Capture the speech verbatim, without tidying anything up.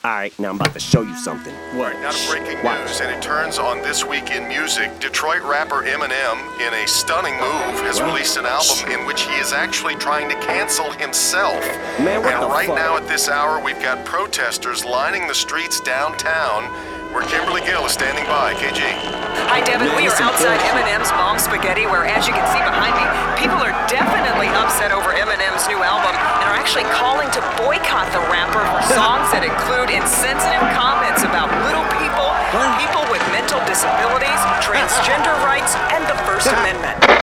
Alright, now I'm about to show you something. All right, now to breaking Watch. news, and it turns on This Week in Music. Detroit rapper Eminem, in a stunning move, has What? released an album in which he is actually trying to cancel himself. Man, what and the right fuck? now at this hour, we've got protesters lining the streets downtown, where Kimberly Gill is standing by. K G. Hi, Devin. Man, We this are some outside bullshit. Eminem's Mom Spaghetti, where, as you can see behind me, people are definitely upset over Eminem's new album and are actually calling to boycott the rapper for songs that include insensitive comments about little people, people with mental disabilities, transgender rights, and the First Amendment.